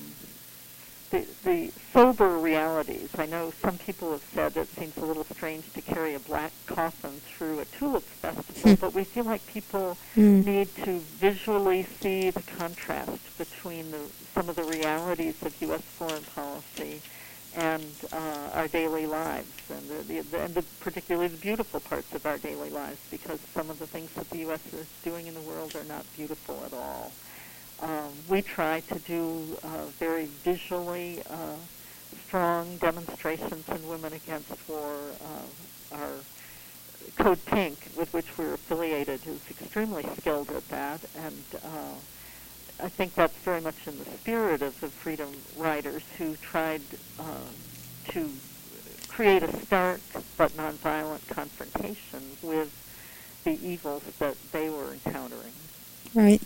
sober realities. I know some people have said that it seems a little strange to carry a black coffin through a tulip festival, but we feel like people need to visually see the contrast between some of the realities of U.S. foreign policy and our daily lives, and particularly the beautiful parts of our daily lives, because some of the things that the U.S. is doing in the world are not beautiful at all. We try to do very visually strong demonstrations in Women Against War. Our Code Pink, with which we're affiliated, is extremely skilled at that, and I think that's very much in the spirit of the freedom riders who tried to create a stark but nonviolent confrontation with the evils that they were encountering. Right.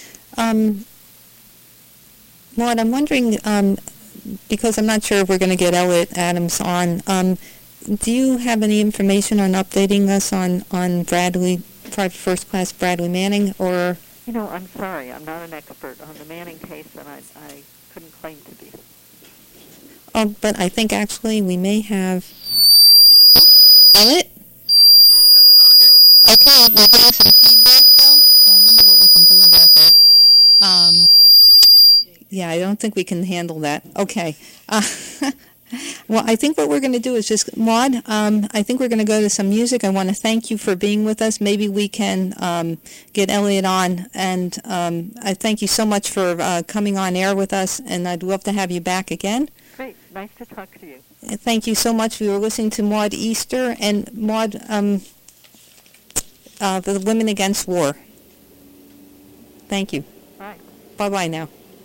Maud, I'm wondering, because I'm not sure if we're going to get Elliot Adams on, do you have any information on updating us on Bradley, First Class Bradley Manning, or... You know, I'm sorry, I'm not an expert on the Manning case, and I couldn't claim to be. Oh, but I think actually we may have... Oops. Elliot? I'm here. Okay, we're getting some feedback, though, so I wonder what we can do about that. Yeah, I don't think we can handle that. Okay. Well, I think what we're going to do is just, Maud, I think we're going to go to some music. I want to thank you for being with us. Maybe we can get Elliot on, and I thank you so much for coming on air with us, and I'd love to have you back again. Great. Nice to talk to you. Thank you so much. We were listening to Maud Easter, and Maud, the Women Against War. Thank you. Bye. Bye-bye now.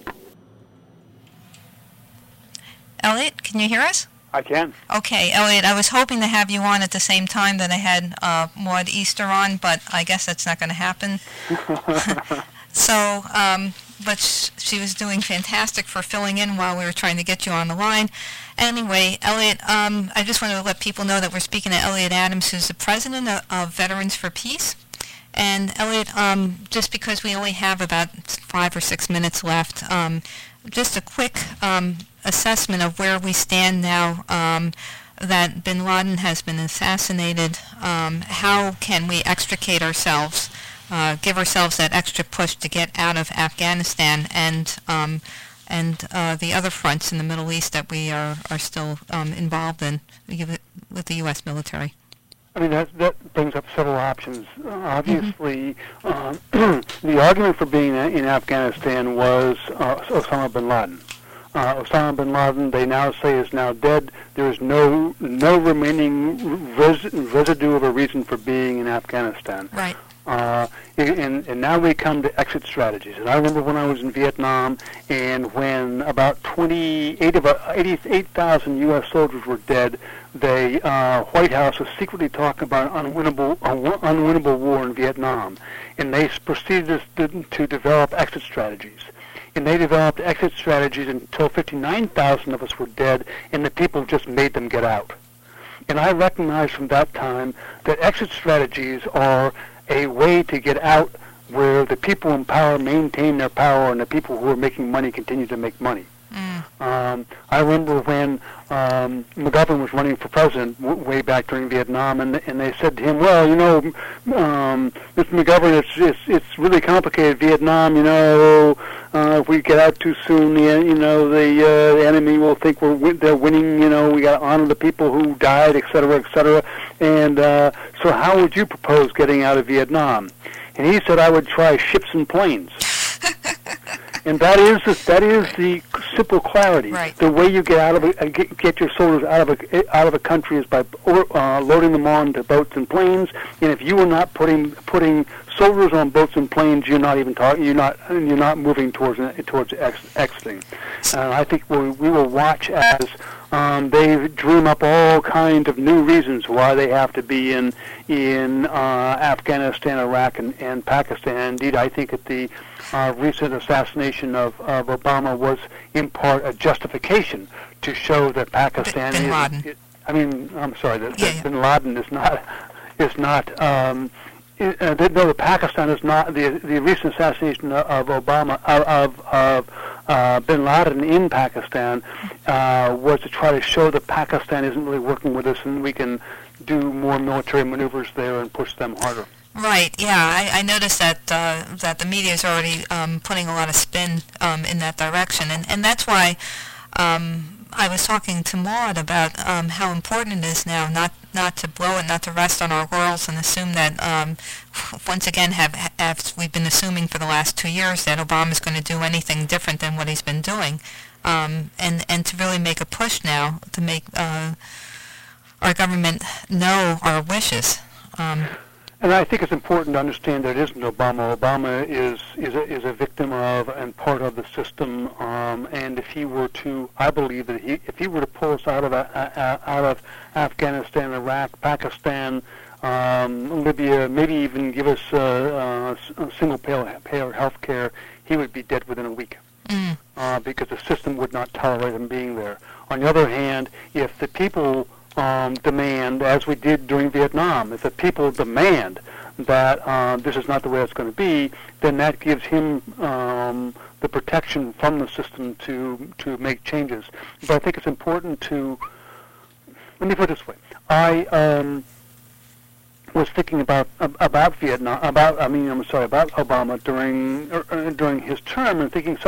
Elliot, can you hear us? I can. Okay, Elliot, I was hoping to have you on at the same time that I had Maud Easter on, but I guess that's not going to happen. So, but she was doing fantastic for filling in while we were trying to get you on the line. Anyway, Elliot, I just wanted to let people know that we're speaking to Elliot Adams, who's the president of Veterans for Peace. And Elliot, just because we only have about 5 or 6 minutes left, just a quick assessment of where we stand now that bin Laden has been assassinated. How can we extricate ourselves, give ourselves that extra push to get out of Afghanistan and the other fronts in the Middle East that we are still involved in with the U.S. military? I mean, that brings up several options. Obviously, the argument for being in Afghanistan was Osama bin Laden. Osama bin Laden, they now say, is now dead. There is no remaining residue of a reason for being in Afghanistan. Right. And now we come to exit strategies. And I remember when I was in Vietnam, and when about 88,000 U.S. soldiers were dead, the White House was secretly talking about an unwinnable war in Vietnam. And they proceeded to develop exit strategies. And they developed exit strategies until 59,000 of us were dead, and the people just made them get out. And I recognized from that time that exit strategies are a way to get out where the people in power maintain their power and the people who are making money continue to make money. I remember when McGovern was running for president way back during Vietnam, and they said to him, well, you know, Mr. McGovern, it's really complicated, Vietnam, you know, if we get out too soon, the enemy will think they're winning, you know, we got to honor the people who died, et cetera, and so how would you propose getting out of Vietnam? And he said, I would try ships and planes. And that is the simple clarity. Right. The way you get your soldiers out of a country is by loading them on to boats and planes. And if you are not putting soldiers on boats and planes, you're not even talking. You're not moving towards exiting. I think we will watch as They dream up all kinds of new reasons why they have to be in Afghanistan, Iraq, and Pakistan. Indeed, I think that the recent assassination of Obama was in part a justification to show that Pakistan Bin Laden. I'm sorry, that Bin Laden is not. No, Pakistan is not. The recent assassination of Obama of Bin Laden in Pakistan was to try to show that Pakistan isn't really working with us, and we can do more military maneuvers there and push them harder. Right. Yeah, I noticed that that the media is already putting a lot of spin in that direction, and that's why I was talking to Maud about how important it is now not to blow it, not to rest on our laurels and assume that once again have we've been assuming for the last 2 years that Obama's going to do anything different than what he's been doing, and to really make a push now to make our government know our wishes. And I think it's important to understand that it isn't Obama. Obama is a victim of and part of the system. And if he were to, I believe that if he were to pull us out of Afghanistan, Iraq, Pakistan, Libya, maybe even give us a single-payer health care, he would be dead within a week. Because the system would not tolerate him being there. On the other hand, if the people demand, as we did during Vietnam, if the people demand that this is not the way it's going to be, then that gives him the protection from the system to make changes. But I think it's important to, let me put it this way. I was thinking about Vietnam, about Obama during his term, and thinking,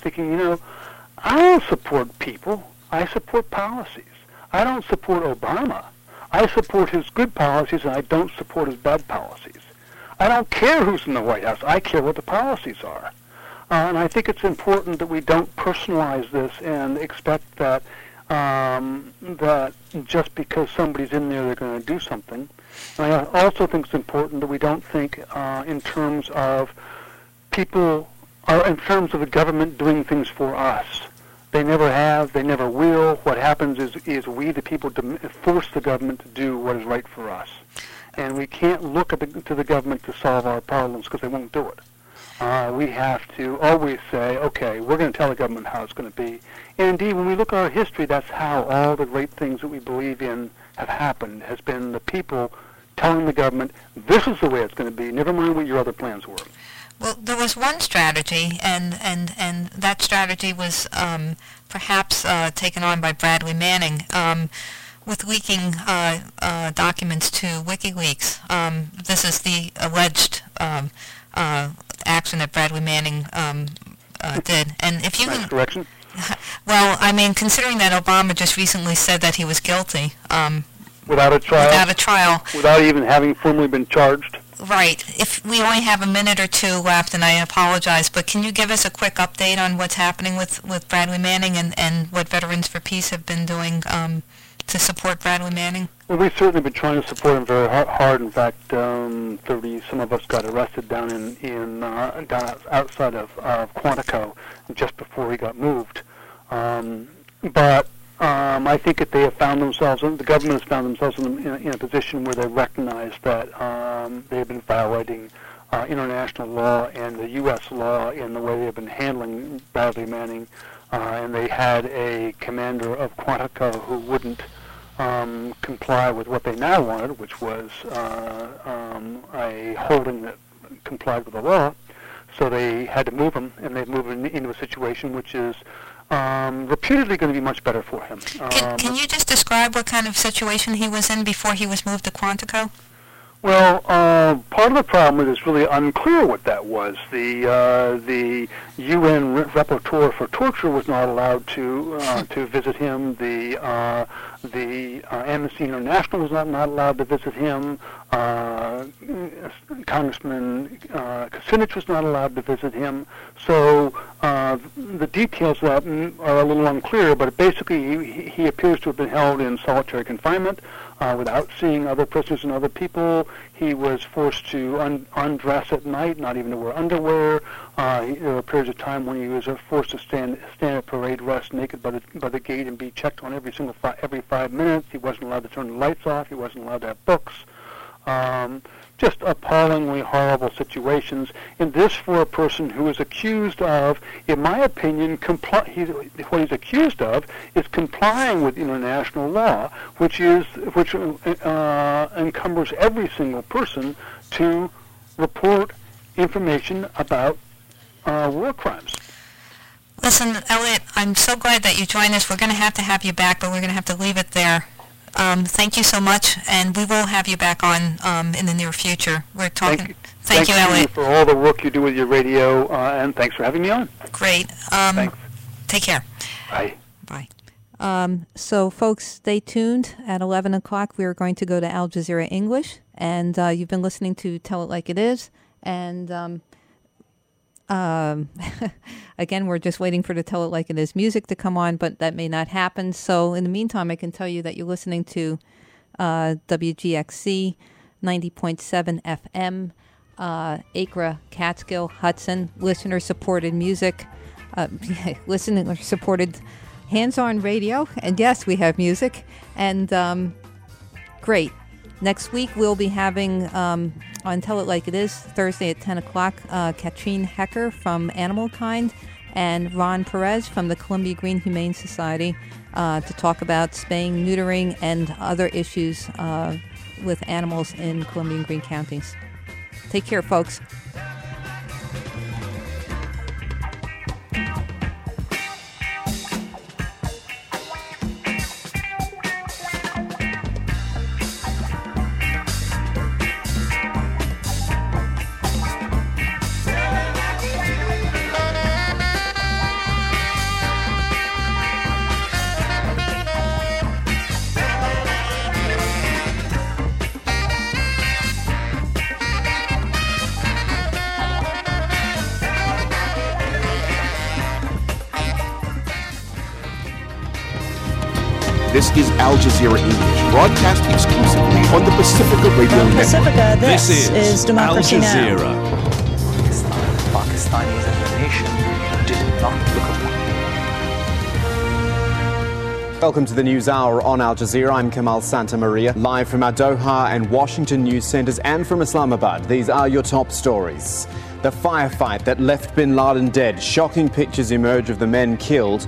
I don't support people. I support policies. I don't support Obama. I support his good policies, and I don't support his bad policies. I don't care who's in the White House. I care what the policies are. And I think it's important that we don't personalize this and expect that that just because somebody's in there, they're going to do something. And I also think it's important that we don't think in terms of people, or in terms of the government doing things for us. They never have. They never will. What happens is we, the people, force the government to do what is right for us. And we can't look to the government to solve our problems because they won't do it. We have to always say, okay, we're going to tell the government how it's going to be. And indeed, when we look at our history, that's how all the great things that we believe in have happened, has been the people telling the government, this is the way it's going to be, never mind what your other plans were. Well, there was one strategy, and that strategy was perhaps taken on by Bradley Manning with leaking documents to WikiLeaks. This is the alleged action that Bradley Manning did. And if you nice correction. Well, I mean, considering that Obama just recently said that he was guilty. Without a trial. Without even having formally been charged. Right. If we only have a minute or two left, and I apologize, but can you give us a quick update on what's happening with Bradley Manning and what Veterans for Peace have been doing to support Bradley Manning? Well, we've certainly been trying to support him very hard. In fact, 30 some of us got arrested down down outside of Quantico just before he got moved. But I think that they have found themselves, the government has found themselves in a position where they recognize that they have been violating international law and the U.S. law in the way they have been handling Bradley Manning. And they had a commander of Quantico who wouldn't comply with what they now wanted, which was a holding that complied with the law. So they had to move him, and they've moved him into a situation which is reputedly going to be much better for him. Can you just describe what kind of situation he was in before he was moved to Quantico? Well, part of the problem is it's really unclear what that was. The UN rapporteur for torture was not allowed to visit him. The Amnesty International was not allowed to visit him. Congressman Kucinich was not allowed to visit him. So the details of that are a little unclear, but basically he appears to have been held in solitary confinement without seeing other prisoners and other people. He was forced to undress at night, not even to wear underwear. There were periods of time when he was forced to stand at parade rest naked by the gate and be checked on every 5 minutes. He wasn't allowed to turn the lights off. He wasn't allowed to have books. Just appallingly horrible situations. And this for a person who is accused of, in my opinion, what he's accused of is complying with international law, which encumbers every single person to report information about war crimes. Listen, Elliot, I'm so glad that you joined us. We're going to have you back, but we're going to have to leave it there. Thank you so much, and we will have you back on in the near future. We're talking. Thank you, Elliot, for all the work you do with your radio, and thanks for having me on. Great. Thanks. Take care. Bye. Bye. So, folks, stay tuned. At 11 o'clock, we are going to go to Al Jazeera English, and you've been listening to Tell It Like It Is, and again, we're just waiting for the Tell It Like It Is music to come on, but that may not happen. So in the meantime, I can tell you that you're listening to WGXC 90.7 FM, Acra, Catskill, Hudson, listener-supported music, listener-supported hands-on radio, and yes, we have music, and great. Next week, we'll be having, on Tell It Like It Is, Thursday at 10 o'clock, Katrine Hecker from Animal Kind and Ron Perez from the Columbia Green Humane Society to talk about spaying, neutering, and other issues with animals in Columbia and Greene counties. Take care, folks. This is Al Jazeera English, broadcast exclusively on the Pacifica Radio Network. Pacifica, this is Democracy Al Jazeera. Now. Pakistanis as a nation did not look upon. Welcome to the News Hour on Al Jazeera. I'm Kamal Santamaria, live from our Doha and Washington news centers and from Islamabad. These are your top stories. The firefight that left bin Laden dead. Shocking pictures emerge of the men killed